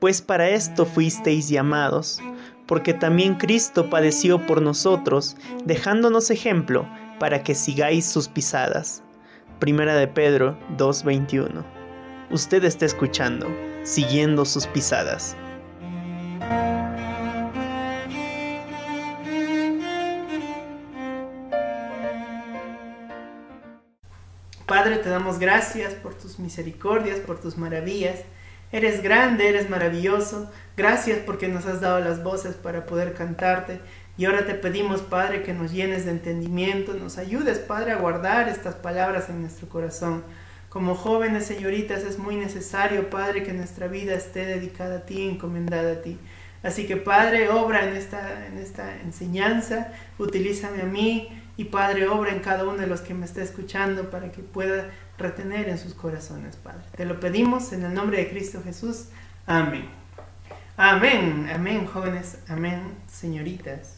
pues para esto fuisteis llamados, porque también Cristo padeció por nosotros, dejándonos ejemplo para que sigáis sus pisadas. Primera de Pedro 2:21. Usted está escuchando, siguiendo sus pisadas. Padre, te damos gracias por tus misericordias, por tus maravillas. Eres grande, eres maravilloso. Gracias porque nos has dado las voces para poder cantarte. Y ahora te pedimos, Padre, que nos llenes de entendimiento. Nos ayudes, Padre, a guardar estas palabras en nuestro corazón. Como jóvenes, señoritas, es muy necesario, Padre, que nuestra vida esté dedicada a ti, encomendada a ti. Así que, Padre, obra en esta enseñanza. Utilízame a mí. Y Padre, obra en cada uno de los que me está escuchando para que pueda retener en sus corazones, Padre. Te lo pedimos en el nombre de Cristo Jesús. Amén. Amén, amén, jóvenes, amén, señoritas.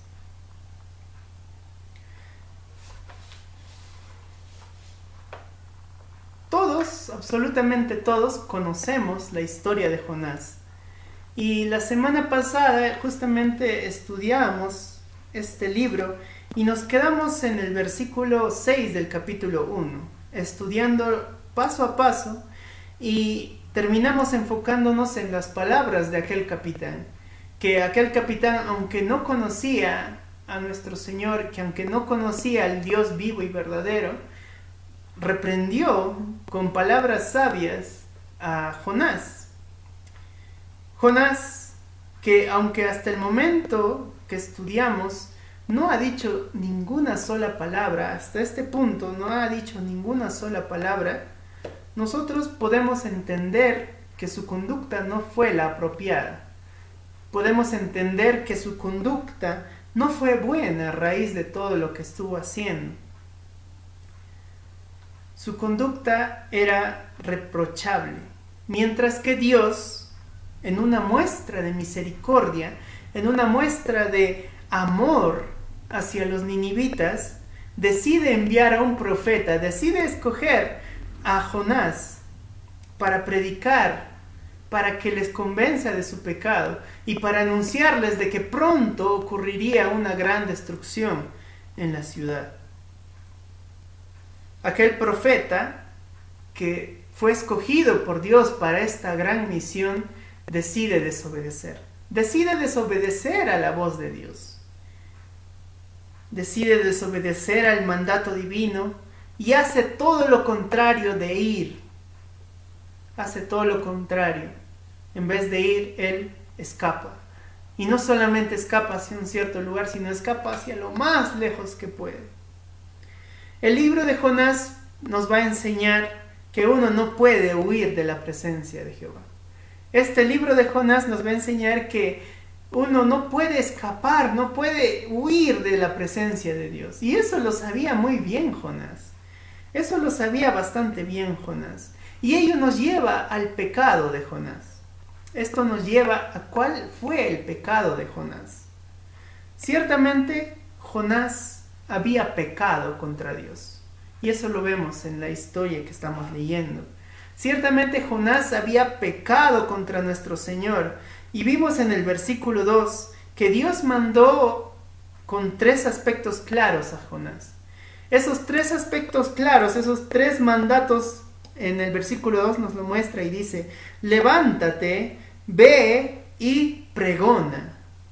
Todos, absolutamente todos, conocemos la historia de Jonás. Y la semana pasada justamente estudiamos este libro y nos quedamos en el versículo 6 del capítulo 1, estudiando paso a paso, y terminamos enfocándonos en las palabras de aquel capitán, que aquel capitán, aunque no conocía a nuestro Señor, que aunque no conocía al Dios vivo y verdadero, reprendió con palabras sabias a Jonás. Jonás, que aunque hasta el momento que estudiamos no ha dicho ninguna sola palabra, hasta este punto no ha dicho ninguna sola palabra, nosotros podemos entender que su conducta no fue la apropiada. Podemos entender que su conducta no fue buena a raíz de todo lo que estuvo haciendo. Su conducta era reprochable, mientras que Dios, en una muestra de misericordia, en una muestra de amor hacia los ninivitas, decide enviar a un profeta, decide escoger a Jonás para predicar, para que les convenza de su pecado y para anunciarles de que pronto ocurriría una gran destrucción en la ciudad. Aquel profeta que fue escogido por Dios para esta gran misión decide desobedecer. Decide desobedecer a la voz de Dios. Decide desobedecer al mandato divino y hace todo lo contrario de ir. Hace todo lo contrario. En vez de ir, él escapa. Y no solamente escapa hacia un cierto lugar, sino escapa hacia lo más lejos que puede. El libro de Jonás nos va a enseñar que uno no puede huir de la presencia de Jehová. Este libro de Jonás nos va a enseñar que uno no puede escapar, no puede huir de la presencia de Dios. Y eso lo sabía muy bien Jonás. Eso lo sabía bastante bien Jonás. Y ello nos lleva al pecado de Jonás. Esto nos lleva a cuál fue el pecado de Jonás. Ciertamente Jonás había pecado contra Dios. Y eso lo vemos en la historia que estamos leyendo. Ciertamente Jonás había pecado contra nuestro Señor. Y vimos en el versículo 2 que Dios mandó con 3 aspectos claros a Jonás. Esos 3 aspectos claros, esos 3 mandatos, en el versículo 2 nos lo muestra y dice: levántate, ve y pregona.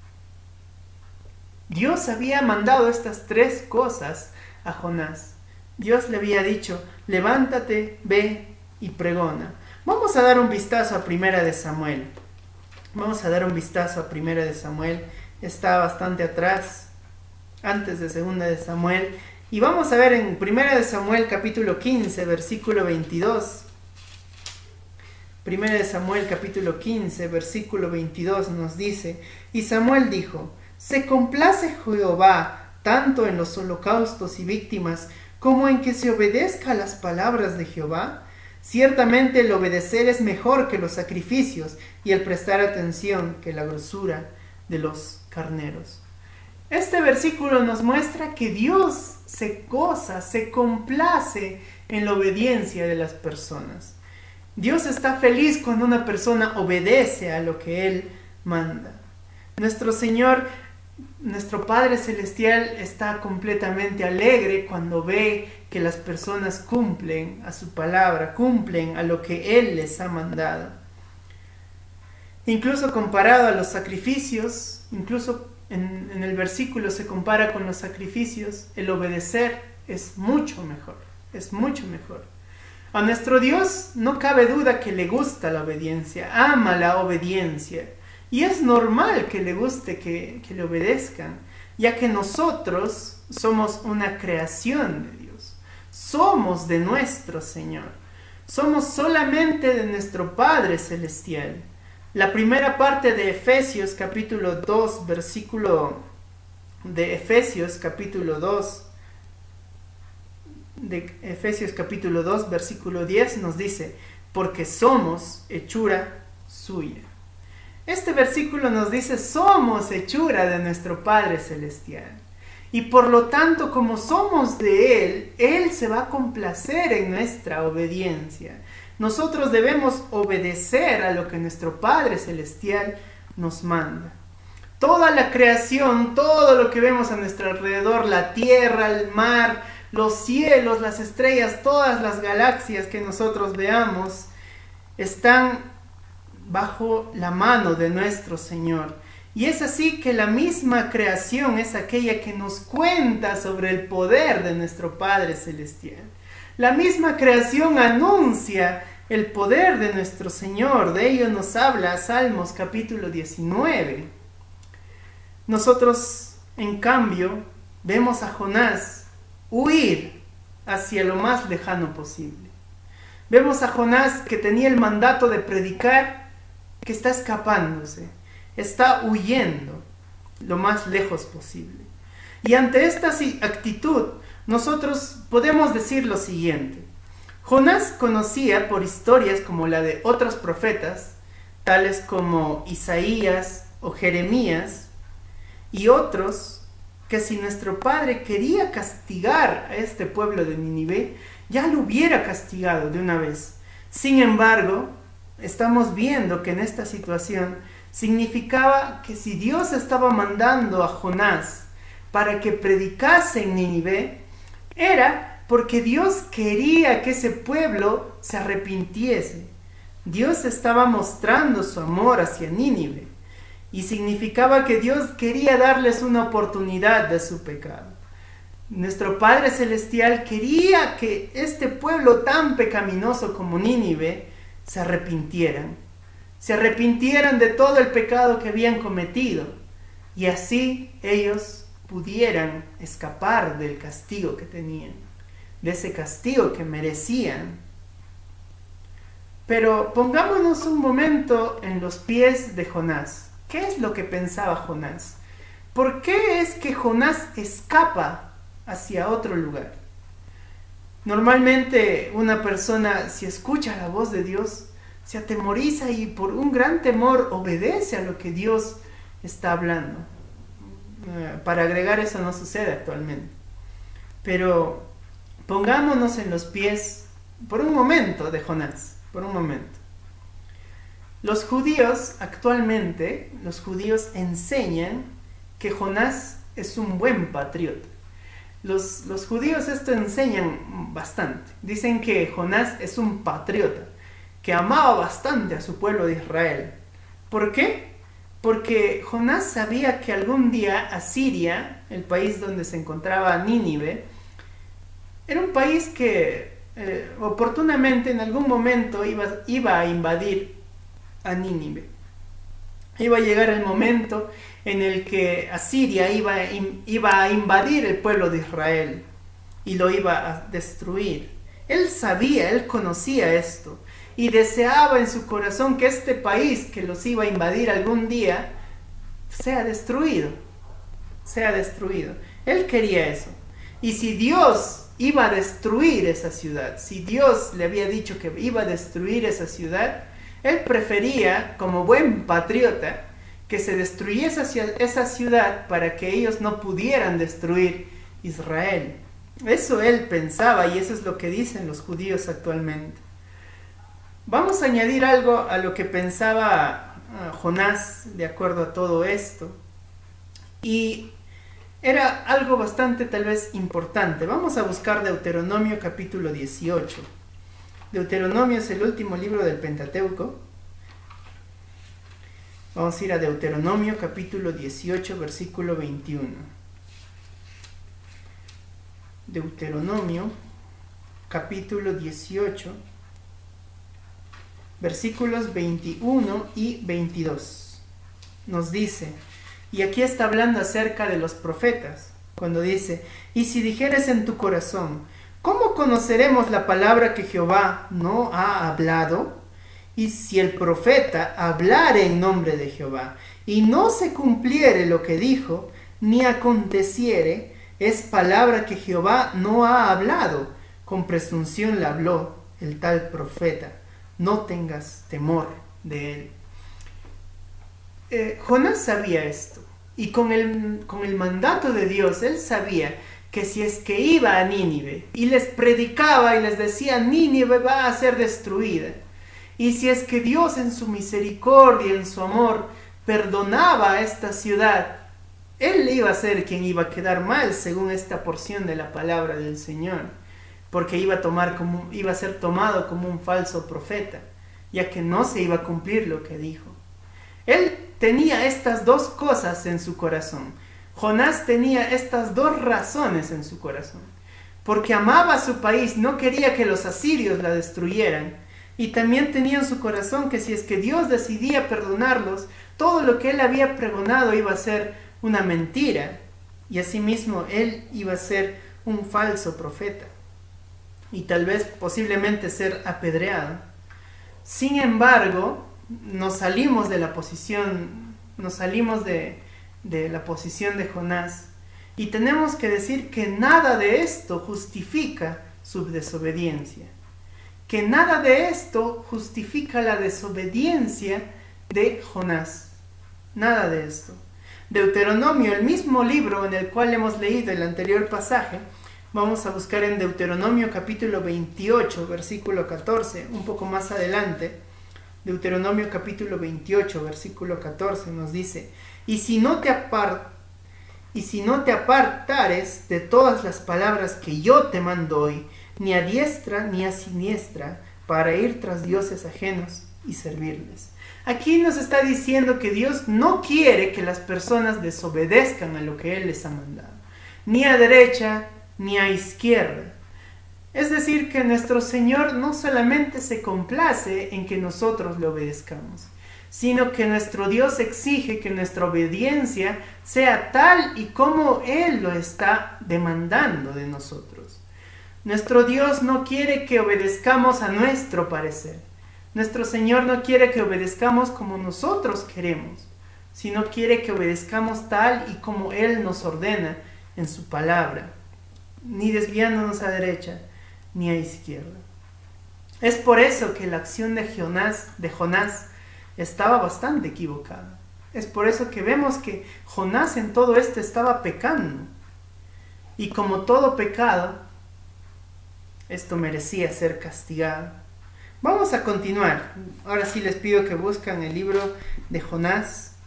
Dios había mandado estas 3 cosas a Jonás. Dios le había dicho: levántate, ve y pregona. Vamos a dar un vistazo a Primera de Samuel. Vamos a dar un vistazo a Primera de Samuel. Está bastante atrás, antes de Segunda de Samuel. Y vamos a ver en Primera de Samuel capítulo 15, versículo 22. Primera de Samuel capítulo 15, versículo 22 nos dice: y Samuel dijo: se complace Jehová tanto en los holocaustos y víctimas como en que se obedezca a las palabras de Jehová. Ciertamente el obedecer es mejor que los sacrificios y el prestar atención que la grosura de los carneros. Este versículo nos muestra que Dios se goza, se complace en la obediencia de las personas. Dios está feliz cuando una persona obedece a lo que Él manda. Nuestro Señor, nuestro Padre Celestial, está completamente alegre cuando ve que las personas cumplen a su palabra, cumplen a lo que Él les ha mandado. Incluso comparado a los sacrificios, incluso en el versículo se compara con los sacrificios, el obedecer es mucho mejor, es mucho mejor. A nuestro Dios no cabe duda que le gusta la obediencia, ama la obediencia. Y es normal que le guste que le obedezcan, ya que nosotros somos una creación de Dios. Somos de nuestro Señor. Somos solamente de nuestro Padre Celestial. La primera parte de Efesios capítulo 2, versículo de Efesios capítulo 2, versículo 10 nos dice, porque somos hechura suya. Este versículo nos dice, somos hechura de nuestro Padre Celestial. Y por lo tanto, como somos de Él, Él se va a complacer en nuestra obediencia. Nosotros debemos obedecer a lo que nuestro Padre Celestial nos manda. Toda la creación, todo lo que vemos a nuestro alrededor, la tierra, el mar, los cielos, las estrellas, todas las galaxias que nosotros veamos, están bajo la mano de nuestro Señor. Y es así que la misma creación es aquella que nos cuenta sobre el poder de nuestro Padre Celestial. La misma creación anuncia el poder de nuestro Señor. De ello nos habla Salmos capítulo 19. Nosotros, en cambio, vemos a Jonás huir hacia lo más lejano posible. Vemos a Jonás que tenía el mandato de predicar, que está escapándose, está huyendo lo más lejos posible. Y ante esta actitud, nosotros podemos decir lo siguiente. Jonás conocía por historias como la de otros profetas, tales como Isaías o Jeremías, y otros, que si nuestro Padre quería castigar a este pueblo de Nínive, ya lo hubiera castigado de una vez. Sin embargo, estamos viendo que en esta situación significaba que si Dios estaba mandando a Jonás para que predicase en Nínive, era porque Dios quería que ese pueblo se arrepintiese. Dios estaba mostrando su amor hacia Nínive y significaba que Dios quería darles una oportunidad de su pecado. Nuestro Padre Celestial quería que este pueblo tan pecaminoso como Nínive se arrepintieran de todo el pecado que habían cometido, y así ellos pudieran escapar del castigo que tenían, de ese castigo que merecían. Pero pongámonos un momento en los pies de Jonás. ¿Qué es lo que pensaba Jonás? ¿Por qué es que Jonás escapa hacia otro lugar? Normalmente una persona, si escucha la voz de Dios, se atemoriza y por un gran temor obedece a lo que Dios está hablando. Para agregar, eso no sucede actualmente. Pero pongámonos en los pies por un momento de Jonás, por un momento. Los judíos actualmente, los judíos enseñan que Jonás es un buen patriota. Los judíos esto enseñan bastante. Dicen que Jonás es un patriota, que amaba bastante a su pueblo de Israel. ¿Por qué? Porque Jonás sabía que algún día Asiria, el país donde se encontraba Nínive, era un país que oportunamente en algún momento iba a invadir a Nínive. Iba a llegar el momento en el que Asiria iba a invadir el pueblo de Israel y lo iba a destruir. Él sabía, él conocía esto y deseaba en su corazón que este país que los iba a invadir algún día sea destruido. Él quería eso. Y si Dios iba a destruir esa ciudad, si Dios le había dicho que iba a destruir esa ciudad, él prefería, como buen patriota, que se destruyese esa ciudad para que ellos no pudieran destruir Israel. Eso él pensaba y eso es lo que dicen los judíos actualmente. Vamos a añadir algo a lo que pensaba Jonás de acuerdo a todo esto. Y era algo bastante tal vez importante. Vamos a buscar Deuteronomio capítulo 18. Deuteronomio es el último libro del Pentateuco. Vamos a ir a Deuteronomio capítulo 18, versículo 21. Deuteronomio capítulo 18, versículos 21 y 22. Nos dice, y aquí está hablando acerca de los profetas, cuando dice, y si dijeres en tu corazón, ¿cómo conoceremos la palabra que Jehová no ha hablado? Y si el profeta hablare en nombre de Jehová, y no se cumpliere lo que dijo, ni aconteciere, es palabra que Jehová no ha hablado, con presunción la habló el tal profeta, no tengas temor de él. Jonás sabía esto, y con el mandato de Dios, él sabía que si es que iba a Nínive, y les predicaba y les decía, Nínive va a ser destruida, y si es que Dios en su misericordia, en su amor, perdonaba a esta ciudad, él iba a ser quien iba a quedar mal según esta porción de la palabra del Señor, porque iba a ser tomado como un falso profeta, ya que no se iba a cumplir lo que dijo. Él tenía estas dos cosas en su corazón. Jonás tenía estas dos razones en su corazón, porque amaba a su país, no quería que los asirios la destruyeran, y también tenía en su corazón que si es que Dios decidía perdonarlos, todo lo que él había pregonado iba a ser una mentira, y asimismo él iba a ser un falso profeta, y tal vez posiblemente ser apedreado. Sin embargo, nos salimos de la posición de Jonás, y tenemos que decir que nada de esto justifica su desobediencia, que nada de esto justifica la desobediencia de Jonás, nada de esto. Deuteronomio, el mismo libro en el cual hemos leído el anterior pasaje, vamos a buscar en Deuteronomio capítulo 28, versículo 14, un poco más adelante. Deuteronomio capítulo 28, versículo 14 nos dice, y si no te apartares de todas las palabras que yo te mando hoy, ni a diestra ni a siniestra, para ir tras dioses ajenos y servirles. Aquí nos está diciendo que Dios no quiere que las personas desobedezcan a lo que Él les ha mandado, ni a derecha ni a izquierda. Es decir, que nuestro Señor no solamente se complace en que nosotros le obedezcamos, sino que nuestro Dios exige que nuestra obediencia sea tal y como Él lo está demandando de nosotros. Nuestro Dios no quiere que obedezcamos a nuestro parecer. Nuestro Señor no quiere que obedezcamos como nosotros queremos, sino quiere que obedezcamos tal y como Él nos ordena en su palabra, ni desviándonos a derecha ni a izquierda. Es por eso que la acción de Jonás estaba bastante equivocada. Es por eso que vemos que Jonás en todo esto estaba pecando. Y como todo pecado, esto merecía ser castigado. Vamos a continuar. Ahora sí les pido que busquen el libro de Jonás.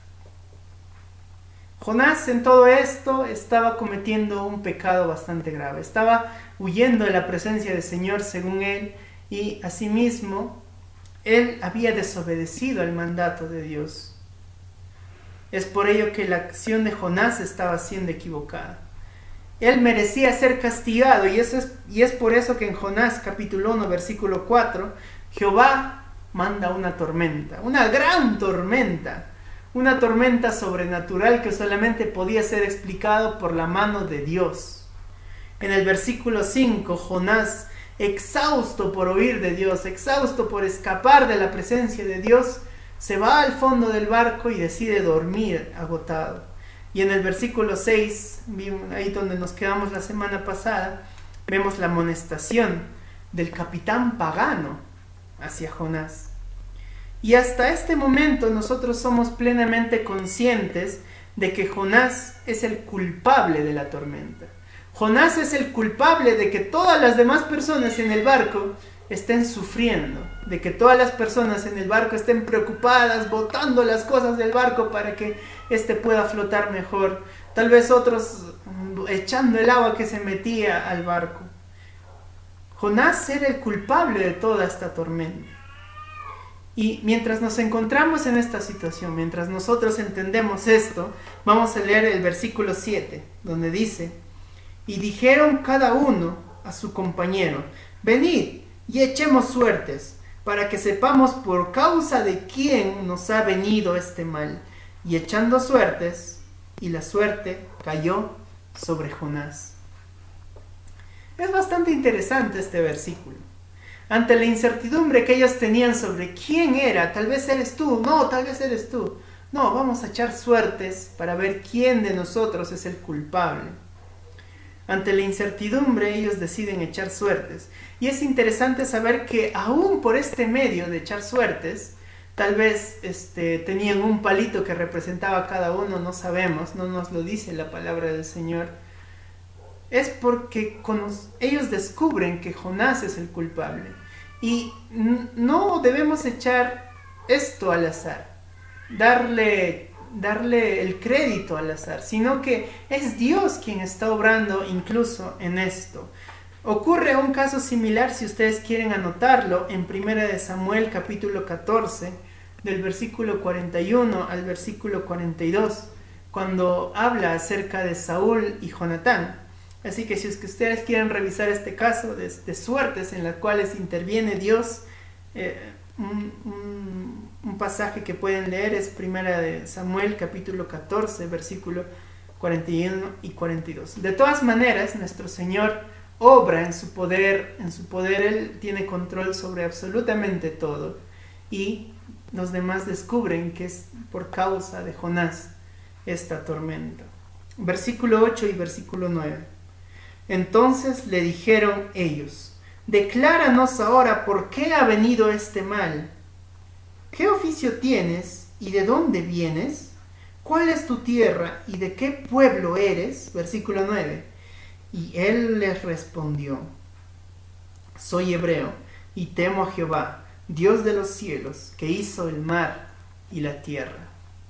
Jonás en todo esto estaba cometiendo un pecado bastante grave. Estaba huyendo de la presencia del Señor según él, y asimismo él había desobedecido al mandato de Dios. Es por ello que la acción de Jonás estaba siendo equivocada. Él merecía ser castigado, y es por eso que en Jonás capítulo 1 versículo 4 Jehová manda una tormenta, una gran tormenta, una tormenta sobrenatural que solamente podía ser explicado por la mano de Dios. En el versículo 5 Jonás, exhausto por huir de Dios, exhausto por escapar de la presencia de Dios, se va al fondo del barco y decide dormir agotado. Y en el versículo 6, ahí donde nos quedamos la semana pasada, vemos la amonestación del capitán pagano hacia Jonás. Y hasta este momento nosotros somos plenamente conscientes de que Jonás es el culpable de la tormenta. Jonás es el culpable de que todas las demás personas en el barco estén sufriendo, de que todas las personas en el barco estén preocupadas, botando las cosas del barco para que éste pueda flotar mejor. Tal vez otros echando el agua que se metía al barco. Jonás era el culpable de toda esta tormenta. Y mientras nos encontramos en esta situación, mientras nosotros entendemos esto, vamos a leer el versículo 7, donde dice: y dijeron cada uno a su compañero: venid y echemos suertes, para que sepamos por causa de quién nos ha venido este mal. Y echando suertes, y la suerte cayó sobre Jonás. Es bastante interesante este versículo. Ante la incertidumbre que ellos tenían sobre quién era, tal vez eres tú, no, tal vez eres tú. No, vamos a echar suertes para ver quién de nosotros es el culpable. Ante la incertidumbre ellos deciden echar suertes. Y es interesante saber que aún por este medio de echar suertes, tal vez tenían un palito que representaba a cada uno, no sabemos, no nos lo dice la palabra del Señor. Es porque ellos descubren que Jonás es el culpable. Y no debemos echar esto al azar, darle el crédito al azar, sino que es Dios quien está obrando incluso en esto. Ocurre un caso similar, si ustedes quieren anotarlo, en 1 Samuel capítulo 14, del versículo 41 al versículo 42, cuando habla acerca de Saúl y Jonatán. Así que si es que ustedes quieren revisar este caso de suertes en las cuales interviene Dios, un pasaje que pueden leer es 1 Samuel capítulo 14, versículo 41 y 42. De todas maneras, nuestro Señor obra en su poder, Él tiene control sobre absolutamente todo, y los demás descubren que es por causa de Jonás esta tormenta. Versículo 8 y versículo 9. Entonces le dijeron ellos: decláranos ahora por qué ha venido este mal. ¿Qué oficio tienes y de dónde vienes? ¿Cuál es tu tierra y de qué pueblo eres? Versículo 9. Y él les respondió: soy hebreo y temo a Jehová, Dios de los cielos, que hizo el mar y la tierra.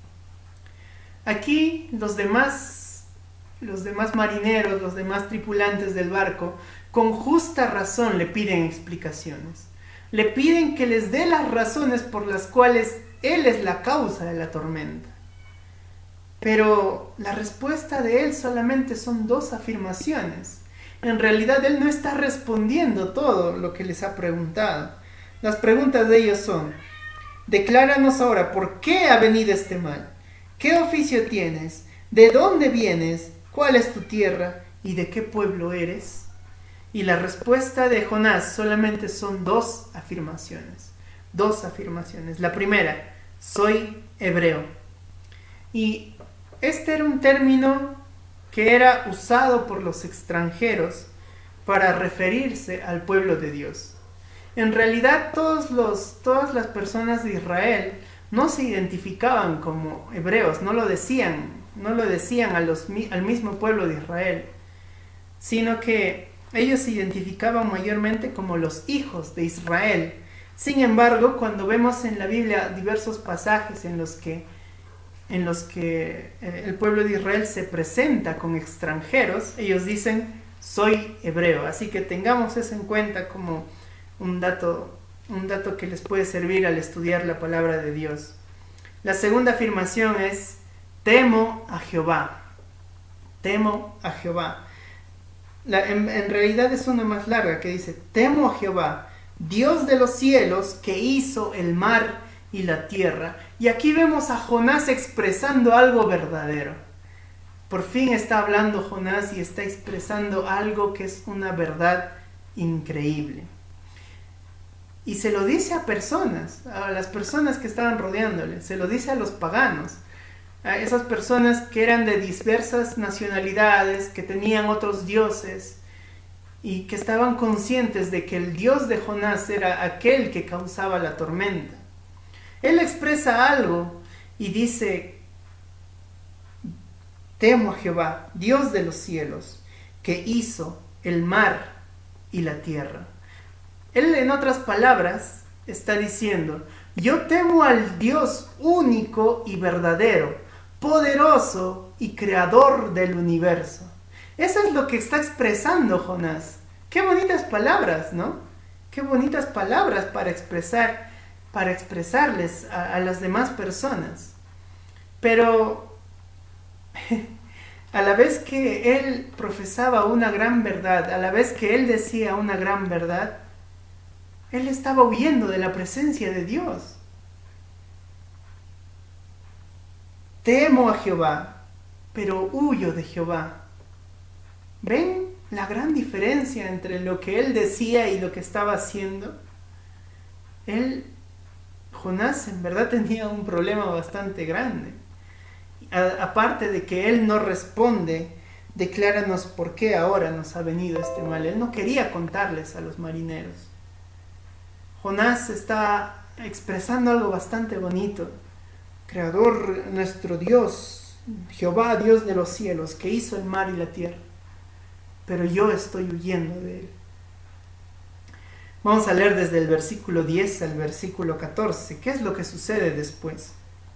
Aquí los demás marineros, los demás tripulantes del barco, con justa razón le piden explicaciones. Le piden que les dé las razones por las cuales él es la causa de la tormenta. Pero la respuesta de él solamente son dos afirmaciones. En realidad él no está respondiendo todo lo que les ha preguntado. Las preguntas de ellos son: decláranos ahora por qué ha venido este mal. ¿Qué oficio tienes? ¿De dónde vienes? ¿Cuál es tu tierra? ¿Y de qué pueblo eres? Y la respuesta de Jonás solamente son dos afirmaciones. Dos afirmaciones. La primera: soy hebreo. Y este era un término que era usado por los extranjeros para referirse al pueblo de Dios. En realidad todas las personas de Israel no se identificaban como hebreos, no lo decían al mismo pueblo de Israel, sino que ellos se identificaban mayormente como los hijos de Israel. Sin embargo, cuando vemos en la Biblia diversos pasajes en los que el pueblo de Israel se presenta con extranjeros, ellos dicen: soy hebreo. Así que tengamos eso en cuenta como un dato que les puede servir al estudiar la palabra de Dios. La segunda afirmación es: temo a Jehová. Temo a Jehová. En realidad es una más larga que dice: temo a Jehová, Dios de los cielos, que hizo el mar y la tierra. Y aquí vemos a Jonás expresando algo verdadero. Por fin está hablando Jonás y está expresando algo que es una verdad increíble. Y se lo dice a personas, a las personas que estaban rodeándole, se lo dice a los paganos, a esas personas que eran de diversas nacionalidades, que tenían otros dioses y que estaban conscientes de que el Dios de Jonás era aquel que causaba la tormenta. Él expresa algo y dice: temo a Jehová, Dios de los cielos, que hizo el mar y la tierra. Él, en otras palabras, está diciendo: yo temo al Dios único y verdadero, poderoso y creador del universo. Eso es lo que está expresando Jonás. Qué bonitas palabras, ¿no? Qué bonitas palabras para expresarles a las demás personas. Pero a la vez que él profesaba una gran verdad, a la vez que él decía una gran verdad, él estaba huyendo de la presencia de Dios. Temo a Jehová, pero huyo de Jehová. ¿Ven la gran diferencia entre lo que él decía y lo que estaba haciendo? Jonás en verdad tenía un problema bastante grande. Aparte de que él no responde, decláranos por qué ahora nos ha venido este mal. Él no quería contarles a los marineros. Jonás está expresando algo bastante bonito. Creador, nuestro Dios, Jehová, Dios de los cielos, que hizo el mar y la tierra. Pero yo estoy huyendo de él. Vamos a leer desde el versículo 10 al versículo 14. ¿Qué es lo que sucede después?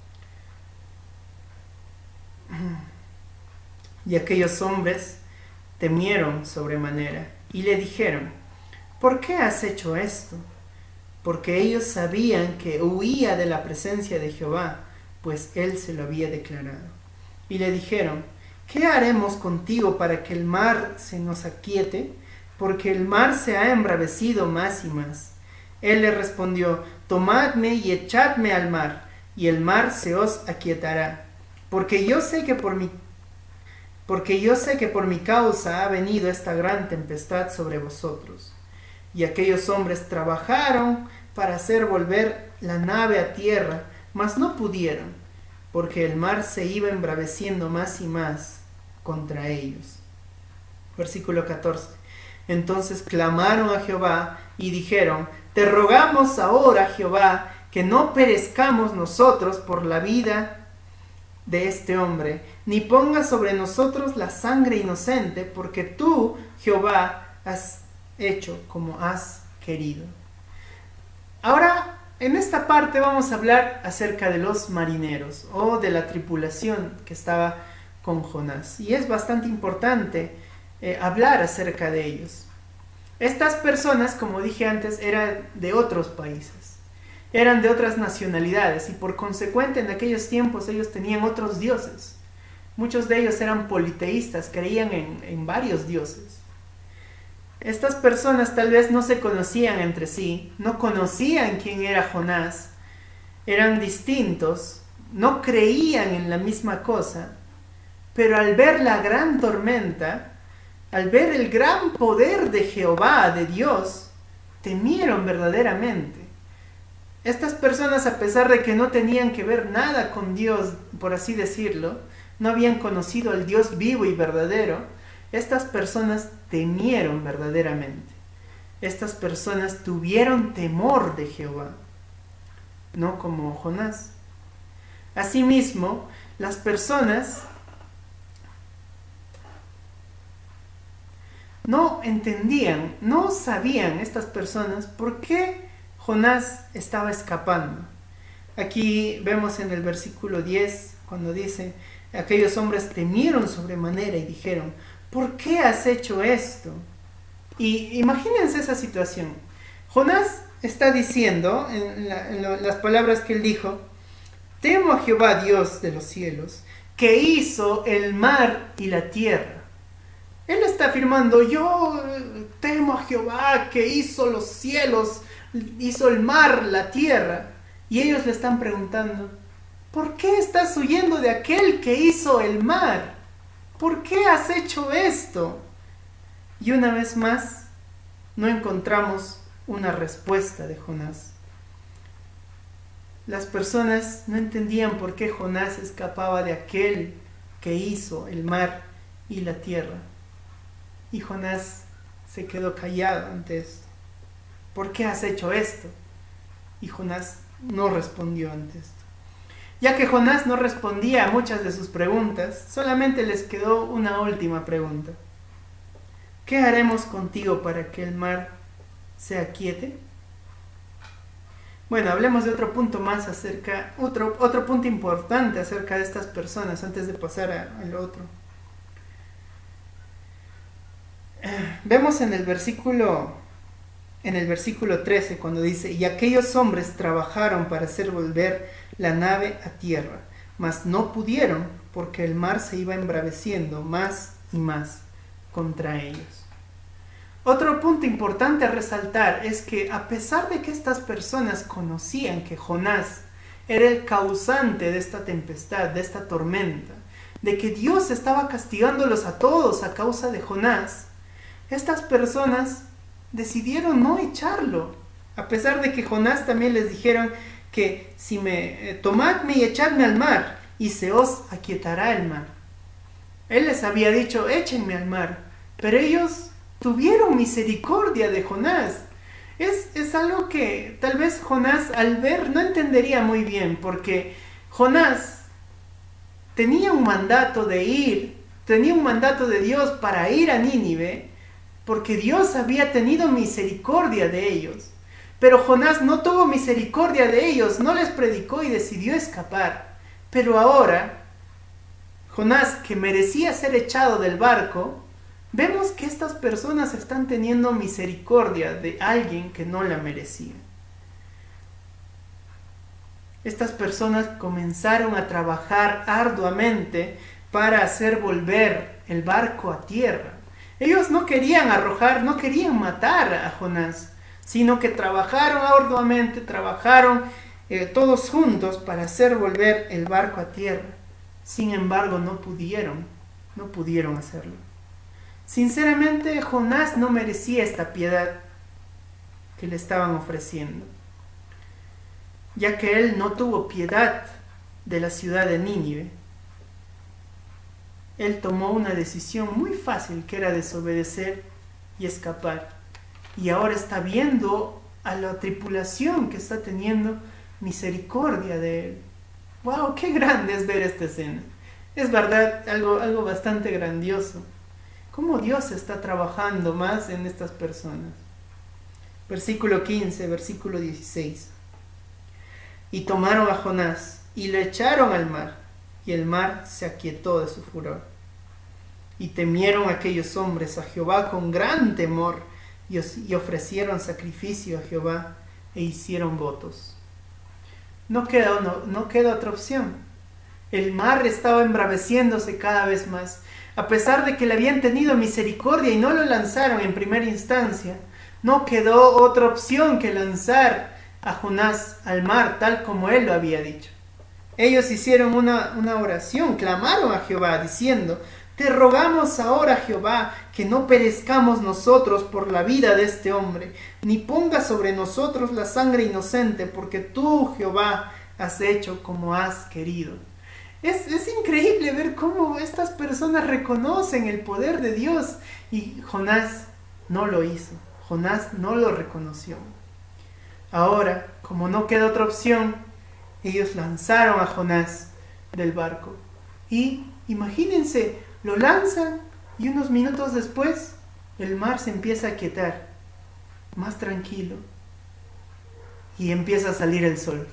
Y aquellos hombres temieron sobremanera y le dijeron: ¿por qué has hecho esto? Porque ellos sabían que huía de la presencia de Jehová, pues él se lo había declarado. Y le dijeron: ¿qué haremos contigo para que el mar se nos aquiete? Porque el mar se ha embravecido más y más. Él le respondió: tomadme y echadme al mar, y el mar se os aquietará. Porque yo sé que por mi causa ha venido esta gran tempestad sobre vosotros. Y aquellos hombres trabajaron para hacer volver la nave a tierra, mas no pudieron, porque el mar se iba embraveciendo más y más contra ellos. Versículo 14. Entonces clamaron a Jehová y dijeron: te rogamos ahora, Jehová, que no perezcamos nosotros por la vida de este hombre, ni pongas sobre nosotros la sangre inocente, porque tú, Jehová, has hecho como has querido. Ahora, en esta parte vamos a hablar acerca de los marineros o de la tripulación que estaba con Jonás. Y es bastante importante hablar acerca de ellos. Estas personas, como dije antes, eran de otros países. Eran de otras nacionalidades y por consecuente en aquellos tiempos ellos tenían otros dioses. Muchos de ellos eran politeístas, creían en varios dioses. Estas personas tal vez no se conocían entre sí, no conocían quién era Jonás, eran distintos, no creían en la misma cosa, pero al ver la gran tormenta, al ver el gran poder de Jehová, de Dios, temieron verdaderamente. Estas personas, a pesar de que no tenían que ver nada con Dios, por así decirlo, no habían conocido al Dios vivo y verdadero, estas personas temieron verdaderamente. Estas personas tuvieron temor de Jehová, no como Jonás. Asimismo, las personas no entendían, no sabían estas personas por qué Jonás estaba escapando. Aquí vemos en el versículo 10, cuando dice: aquellos hombres temieron sobremanera y dijeron: ¿por qué has hecho esto? Y imagínense esa situación. Jonás está diciendo, en las palabras que él dijo: temo a Jehová, Dios de los cielos, que hizo el mar y la tierra. Él está afirmando: yo temo a Jehová que hizo los cielos, hizo el mar, la tierra. Y ellos le están preguntando: ¿por qué estás huyendo de aquel que hizo el mar? ¿Por qué has hecho esto? Y una vez más, no encontramos una respuesta de Jonás. Las personas no entendían por qué Jonás escapaba de aquel que hizo el mar y la tierra. Y Jonás se quedó callado ante esto. ¿Por qué has hecho esto? Y Jonás no respondió ante esto. Ya que Jonás no respondía a muchas de sus preguntas, solamente les quedó una última pregunta: ¿qué haremos contigo para que el mar se aquiete. Bueno, hablemos de otro punto más otro punto importante acerca de estas personas antes de pasar al otro. Vemos en el versículo 13 cuando dice: y aquellos hombres trabajaron para hacer volver la nave a tierra, mas no pudieron, porque el mar se iba embraveciendo más y más contra ellos. Otro punto importante a resaltar es que a pesar de que estas personas conocían que Jonás era el causante de esta tempestad, de esta tormenta, de que Dios estaba castigándolos a todos a causa de Jonás, estas personas decidieron no echarlo, a pesar de que Jonás también les dijeron que si tomadme y echadme al mar, y se os aquietará el mar. Él les había dicho: échenme al mar, pero ellos tuvieron misericordia de Jonás. Es algo que tal vez Jonás al ver no entendería muy bien, porque Jonás tenía un mandato de Dios para ir a Nínive, porque Dios había tenido misericordia de ellos. Pero Jonás no tuvo misericordia de ellos, no les predicó y decidió escapar. Pero ahora, Jonás, que merecía ser echado del barco, vemos que estas personas están teniendo misericordia de alguien que no la merecía. Estas personas comenzaron a trabajar arduamente para hacer volver el barco a tierra. Ellos no querían matar a Jonás, sino que trabajaron arduamente, todos juntos para hacer volver el barco a tierra. Sin embargo, no pudieron hacerlo. Sinceramente, Jonás no merecía esta piedad que le estaban ofreciendo, ya que él no tuvo piedad de la ciudad de Nínive. Él tomó una decisión muy fácil, que era desobedecer y escapar. Y ahora está viendo a la tripulación que está teniendo misericordia de él. ¡Wow! ¡Qué grande es ver esta escena! Es verdad, algo bastante grandioso. ¿Cómo Dios está trabajando más en estas personas? Versículo 15, versículo 16. Y tomaron a Jonás y lo echaron al mar, y el mar se aquietó de su furor. Y temieron aquellos hombres a Jehová con gran temor, y ofrecieron sacrificio a Jehová e hicieron votos. No queda otra opción. El mar estaba embraveciéndose cada vez más. A pesar de que le habían tenido misericordia y no lo lanzaron en primera instancia, no quedó otra opción que lanzar a Jonás al mar, tal como él lo había dicho. Ellos hicieron una oración, clamaron a Jehová diciendo: te rogamos ahora, Jehová, que no perezcamos nosotros por la vida de este hombre, ni pongas sobre nosotros la sangre inocente, porque tú, Jehová, has hecho como has querido. Es increíble ver cómo estas personas reconocen el poder de Dios, y Jonás no lo hizo. Jonás no lo reconoció. Ahora, como no queda otra opción, ellos lanzaron a Jonás del barco. Y imagínense, lo lanzan y unos minutos después el mar se empieza a aquietar, más tranquilo, y empieza a salir el sol.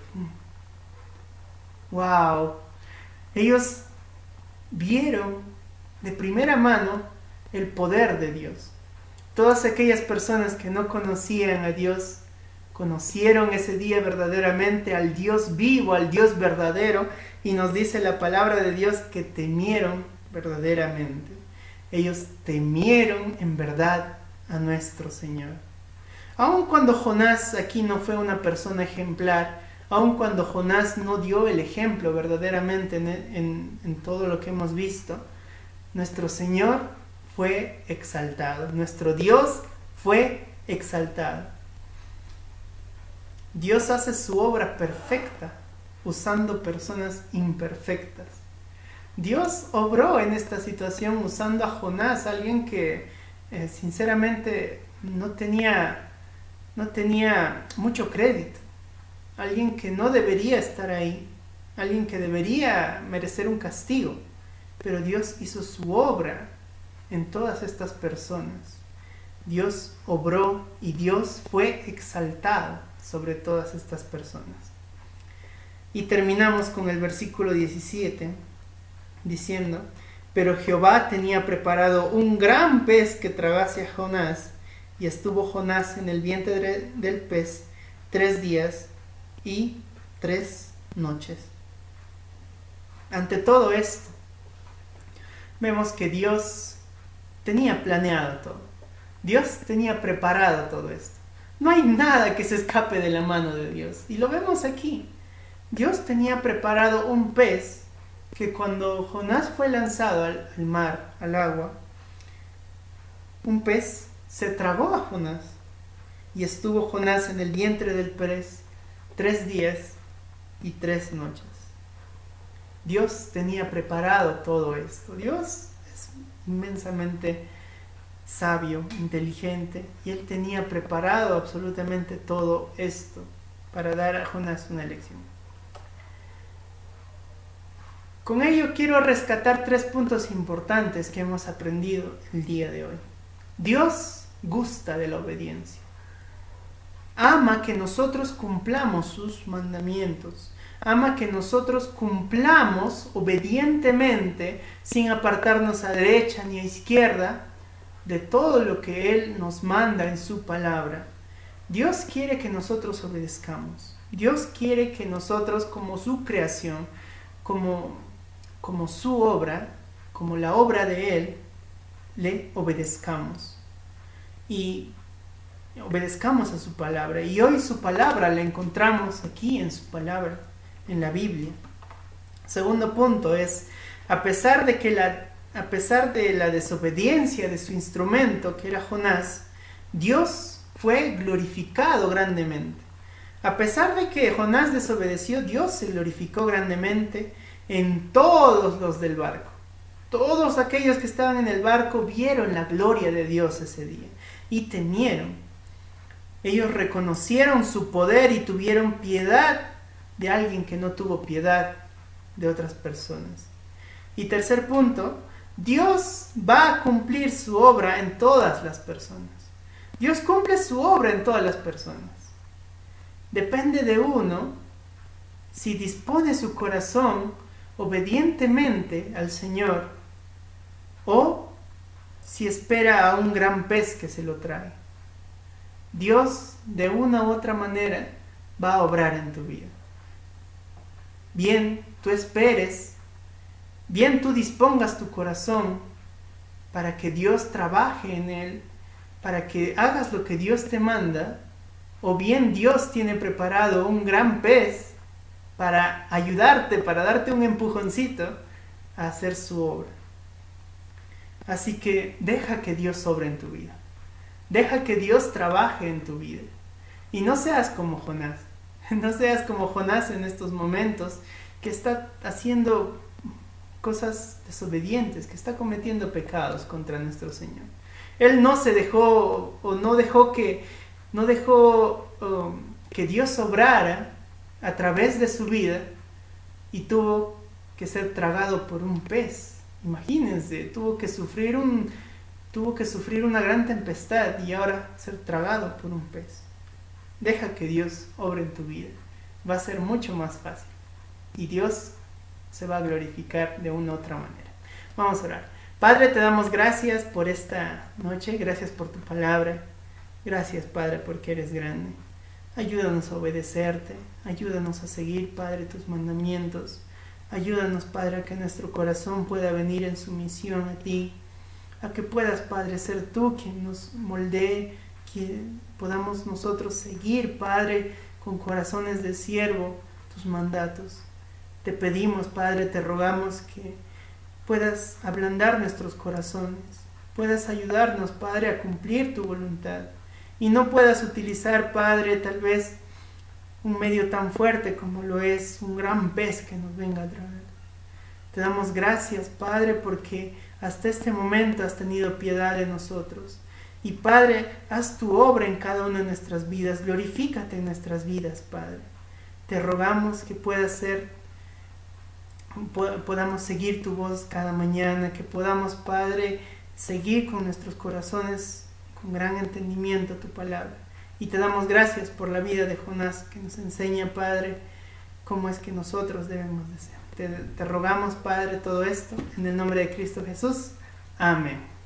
¡Wow! Ellos vieron de primera mano el poder de Dios. Todas aquellas personas que no conocían a Dios, conocieron ese día verdaderamente al Dios vivo, al Dios verdadero, y nos dice la palabra de Dios que temieron verdaderamente. Ellos temieron en verdad a nuestro Señor. Aun cuando Jonás aquí no fue una persona ejemplar, aun cuando Jonás no dio el ejemplo verdaderamente en todo lo que hemos visto, nuestro Señor fue exaltado, nuestro Dios fue exaltado. Dios hace su obra perfecta usando personas imperfectas. Dios obró en esta situación usando a Jonás, alguien que sinceramente no tenía mucho crédito, alguien que no debería estar ahí, alguien que debería merecer un castigo, pero Dios hizo su obra en todas estas personas. Dios obró y Dios fue exaltado sobre todas estas personas. Y terminamos con el versículo 17 diciendo: pero Jehová tenía preparado un gran pez que tragase a Jonás, y estuvo Jonás en el vientre del pez 3 días y 3 noches. Ante todo esto, vemos que Dios tenía planeado todo. Dios tenía preparado todo esto. No hay nada que se escape de la mano de Dios. Y lo vemos aquí. Dios tenía preparado un pez que cuando Jonás fue lanzado al mar, al agua, un pez se tragó a Jonás. Y estuvo Jonás en el vientre del pez 3 días y 3 noches. Dios tenía preparado todo esto. Dios es inmensamente sabio, inteligente, y Él tenía preparado absolutamente todo esto para dar a Jonás una lección. Con ello quiero rescatar 3 puntos importantes que hemos aprendido el día de hoy. Dios gusta de la obediencia. Ama que nosotros cumplamos sus mandamientos. Ama que nosotros cumplamos obedientemente, sin apartarnos a derecha ni a izquierda, de todo lo que Él nos manda en su palabra. Dios quiere que nosotros obedezcamos. Dios quiere que nosotros, como su creación, como su obra, como la obra de Él, le obedezcamos. Y obedezcamos a su palabra. Y hoy su palabra la encontramos aquí en su palabra, en la Biblia. Segundo punto es, a pesar de la desobediencia de su instrumento, que era Jonás, Dios fue glorificado grandemente. A pesar de que Jonás desobedeció, Dios se glorificó grandemente en todos los del barco. Todos aquellos que estaban en el barco vieron la gloria de Dios ese día y temieron. Ellos reconocieron su poder y tuvieron piedad de alguien que no tuvo piedad de otras personas. Y tercer punto, Dios va a cumplir su obra en todas las personas. Dios cumple su obra en todas las personas. Depende de uno si dispone su corazón obedientemente al Señor o si espera a un gran pez que se lo trae. Dios de una u otra manera va a obrar en tu vida. Bien tú esperes, bien tú dispongas tu corazón para que Dios trabaje en él, para que hagas lo que Dios te manda, o bien Dios tiene preparado un gran pez para ayudarte, para darte un empujoncito a hacer su obra. Así que deja que Dios obre en tu vida. Deja que Dios trabaje en tu vida. Y no seas como Jonás. No seas como Jonás en estos momentos, que está haciendo cosas desobedientes, que está cometiendo pecados contra nuestro Señor. Él no se dejó, o no dejó que Dios obrara a través de su vida y tuvo que ser tragado por un pez. Imagínense, tuvo que sufrir una gran tempestad y ahora ser tragado por un pez. Deja que Dios obre en tu vida. Va a ser mucho más fácil y Dios se va a glorificar de una u otra manera. Vamos a orar. Padre, te damos gracias por esta noche, gracias por tu palabra. Gracias, Padre, porque eres grande. Ayúdanos a obedecerte, ayúdanos a seguir, Padre, tus mandamientos. Ayúdanos, Padre, a que nuestro corazón pueda venir en sumisión a ti, a que puedas, Padre, ser tú quien nos moldee, que podamos nosotros seguir, Padre, con corazones de siervo, tus mandatos. Te pedimos, Padre, te rogamos que puedas ablandar nuestros corazones, puedas ayudarnos, Padre, a cumplir tu voluntad. Y no puedas utilizar, Padre, tal vez un medio tan fuerte como lo es un gran pez que nos venga a tragar. Te damos gracias, Padre, porque hasta este momento has tenido piedad de nosotros. Y, Padre, haz tu obra en cada una de nuestras vidas. Glorifícate en nuestras vidas, Padre. Te rogamos que podamos seguir tu voz cada mañana, que podamos, Padre, seguir con nuestros corazones con gran entendimiento tu palabra. Y te damos gracias por la vida de Jonás, que nos enseña, Padre, cómo es que nosotros debemos de ser. Te rogamos, Padre, todo esto en el nombre de Cristo Jesús. Amén.